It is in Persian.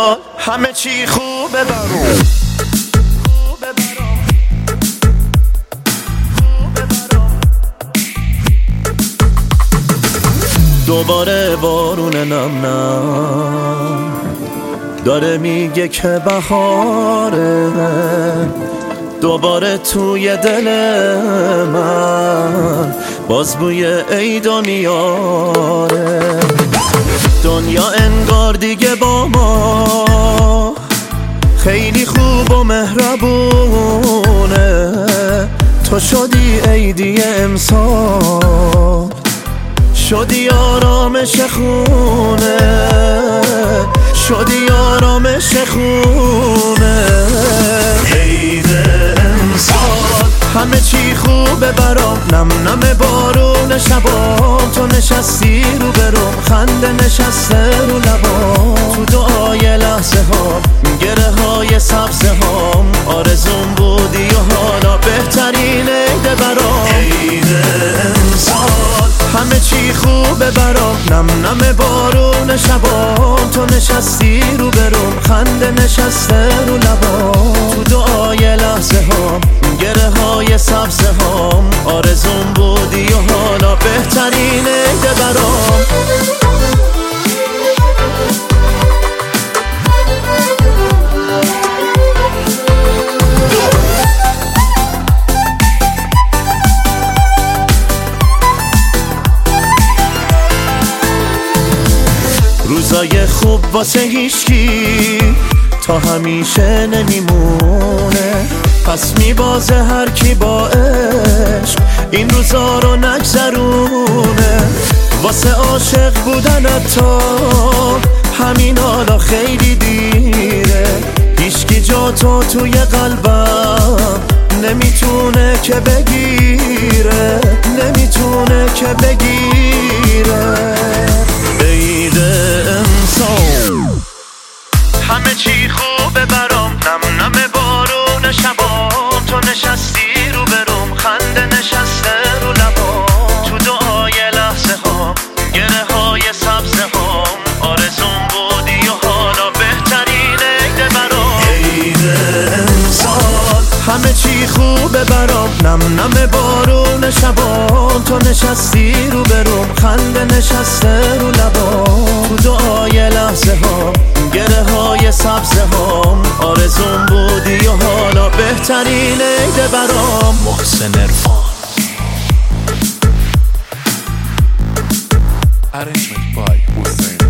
سال همه چی خوبه برام. دوباره بارون نم نم داره میگه که بهاره، دوباره توی دل من باز بوی عیدا میاره. دنیا انگار دیگه با ما خیلی خوب و مهربونه، تو شدی عیدی امسال، شدی آرامش خونه، شدی آرامش خونه. عید امسال همه چی خوبه برام، نم نم بارون شبام، تو نشستی رو برام، خنده نشسته رو لبام، تو دعای لحظه ها گره های سبزه هام، آرزون بودی و حالا بهترین عیده برام. عید امسال همه چی خوبه برام، نم نم بارون شبام، تو نشستی رو برام، خنده نشسته رو لبام، تو دعای لحظه هام گره های سبزه هام، آرزون بودی و حالا بهترین عیده برام. روزای خوب واسه هیچکی تا همیشه نمیمونه، پس میبازه هر کی با عشق این روزا رو نگذرونه. واسه عاشق بودن تا همین حالا خیلی دیره، هیچکی جا تو توی قلبم نمیتونه که بگیره، نمیتونه که بگیره. عید امسال همه چی خوبه برام، نم نم بارون شبام، تو نشستی رو برام، خنده نشسته رو لبام، تو دعای لحظه ها گره های سبزه هام، آرزون بودی و حالا بهترین عیده برام. عید امسال همه چی خوبه برام، نم نم بارون شبام، تو نشستی رو برام، خنده نشسته رو لبام، تو دعای لحظه ها گره های سبزه هام، آرزون بودی و حالا بهترین عیده برام. محسن عرفان. Arrangement by Hussein.